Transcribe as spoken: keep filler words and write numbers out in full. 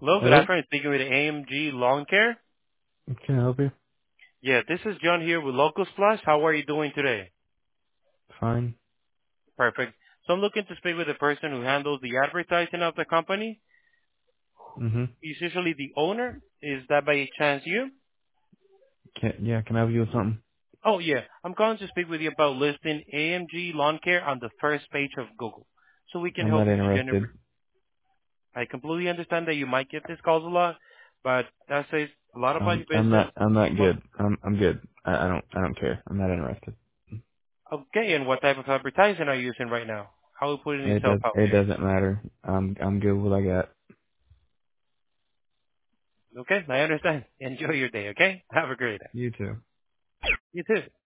Hello, good Hello? afternoon. Speaking with A M G Lawn Care. Can I help you? Yeah, this is John here with Locust Plus. How are you doing today? Fine. Perfect. So I'm looking to speak with the person who handles the advertising of the company. Mm-hmm. He's usually the owner. Is that by chance you? Can, yeah, can I help you with something? Oh yeah, I'm calling to speak with you about listing A M G Lawn Care on the first page of Google, so we can I'm help not you to interested. generate. I completely understand that you might get these calls a lot, but that says a lot about Um, your I'm business. not, I'm not Well, good. I'm, I'm good. I, I don't, I don't care. I'm not interested. okay, and what type of advertising are you using right now? How are you putting It yourself does, out it there? doesn't matter. I'm, I'm good with what I got. Okay, I understand. Enjoy your day, okay? Have a great day. You too. You too.